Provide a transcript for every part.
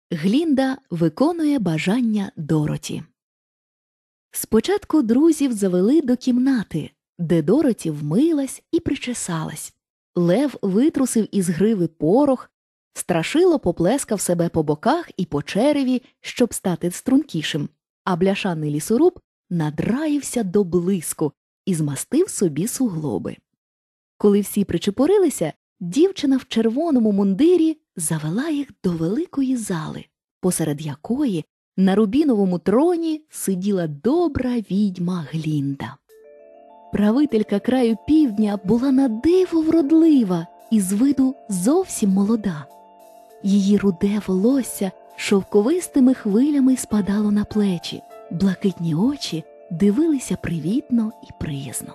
Глінда виконує бажання Дороті. Спочатку друзів завели до кімнати, де Дороті вмилась і причесалась. Лев витрусив із гриви порох, Страшило поплескав себе по боках і по череві, щоб стати стрункішим, а бляшаний лісоруб надраївся до блиску і змастив собі суглоби. Коли всі причепурилися, дівчина в червоному мундирі завела їх до великої зали, посеред якої на рубіновому троні сиділа добра відьма Глінда. Правителька краю півдня була на диво вродлива і з виду зовсім молода. Її руде волосся шовковистими хвилями спадало на плечі, блакитні очі дивилися привітно і приязно.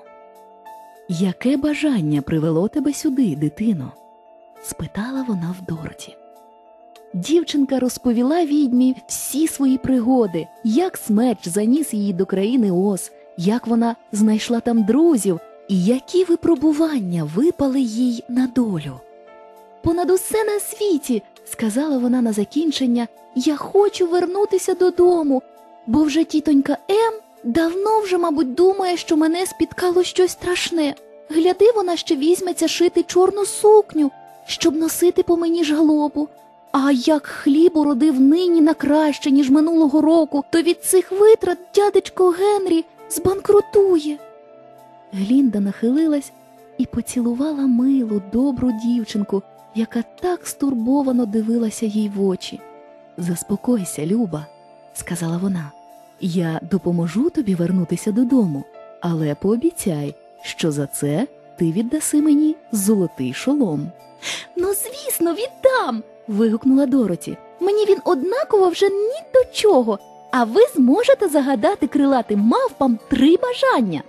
«Яке бажання привело тебе сюди, дитино?» – спитала вона в Дороті. Дівчинка розповіла відьмі всі свої пригоди, як смерч заніс її до країни Оз, як вона знайшла там друзів і які випробування випали їй на долю. «Понад усе на світі, – сказала вона на закінчення, – я хочу вернутися додому, бо вже тітонька Ем давно вже, мабуть, думає, що мене спіткало щось страшне. Гляди, вона ще візьметься шити чорну сукню, щоб носити по мені жалобу. А як хліб уродив нині на краще, ніж минулого року, то від цих витрат дядечко Генрі збанкрутує». Глінда нахилилась і поцілувала милу, добру дівчинку, яка так стурбовано дивилася їй в очі. «Заспокойся, Люба», – сказала вона. «Я допоможу тобі вернутися додому, але пообіцяй, що за це ти віддаси мені золотий шолом». «Ну, звісно, віддам!» – вигукнула Дороті. «Мені він однаково вже ні до чого, а ви зможете загадати крилатим мавпам 3 бажання».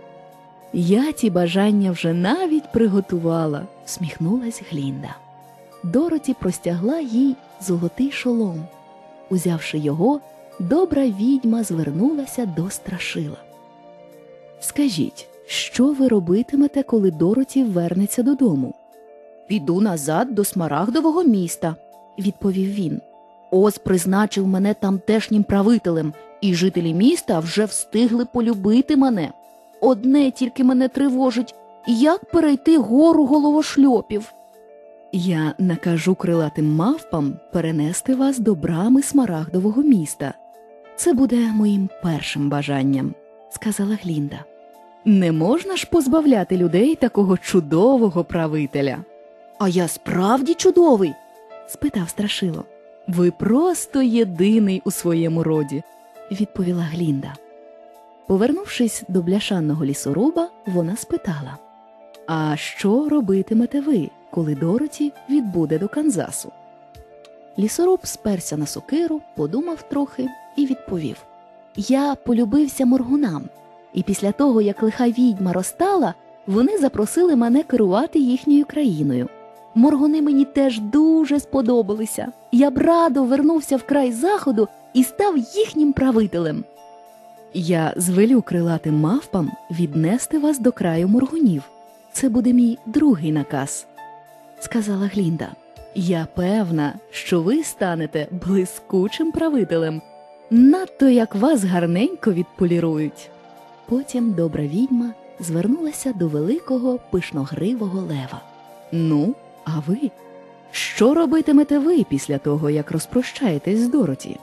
«Я ті бажання вже навіть приготувала», – всміхнулась Глінда. Дороті простягла їй золотий шолом. Узявши його, добра відьма звернулася до Страшила. «Скажіть, що ви робитимете, коли Дороті вернеться додому?» «Піду назад до Смарагдового міста», – відповів він. «Оз призначив мене тамтешнім правителем, і жителі міста вже встигли полюбити мене. Одне тільки мене тривожить – як перейти гору Головошльопів?» «Я накажу крилатим мавпам перенести вас до брами Смарагдового міста. Це буде моїм першим бажанням», – сказала Глінда. «Не можна ж позбавляти людей такого чудового правителя». «А я справді чудовий?» – спитав Страшило. «Ви просто єдиний у своєму роді», – відповіла Глінда. Повернувшись до бляшанного лісоруба, вона спитала: «А що робитимете ви, коли Дороті відбуде до Канзасу?» Лісоруб сперся на сокиру, подумав трохи і відповів: «Я полюбився моргунам, і після того, як лиха відьма розтала, вони запросили мене керувати їхньою країною. Моргуни мені теж дуже сподобалися. Я б радо вернувся в край заходу і став їхнім правителем». «Я звелю крилатим мавпам віднести вас до краю моргунів. Це буде мій другий наказ», – сказала Глінда. «Я певна, що ви станете блискучим правителем, надто як вас гарненько відполірують». Потім добра відьма звернулася до великого пишногривого лева. «Ну, а ви? Що робитимете ви після того, як розпрощаєтесь з Дороті?»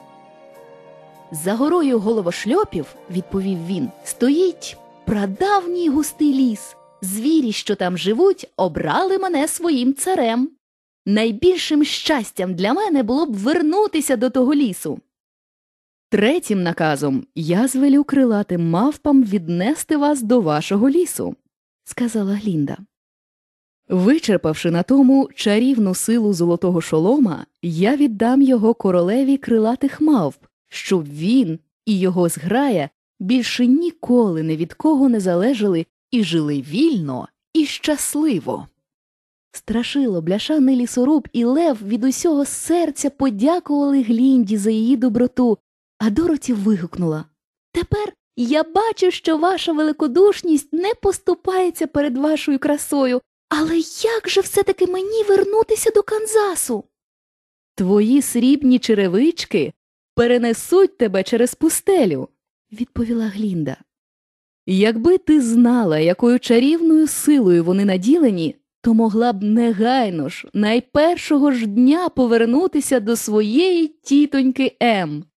«За горою Головошльопів, – відповів він, – стоїть прадавній густий ліс. Звірі, що там живуть, обрали мене своїм царем. Найбільшим щастям для мене було б вернутися до того лісу». «Третім наказом я звелю крилатим мавпам віднести вас до вашого лісу», – сказала Глінда. «Вичерпавши на тому чарівну силу золотого шолома, я віддам його королеві крилатих мавп, щоб він і його зграя більше ніколи ні від кого не залежали і жили вільно і щасливо». Страшило, бляшаний лісоруб і лев від усього серця подякували Глінді за її доброту, а Дороті вигукнула: «Тепер я бачу, що ваша великодушність не поступається перед вашою красою, але як же все-таки мені вернутися до Канзасу?» Твої срібні черевички перенесуть тебе через пустелю, відповіла Глінда. Якби ти знала, якою чарівною силою вони наділені, то могла б негайно ж, найпершого ж дня повернутися до своєї тітоньки Ем.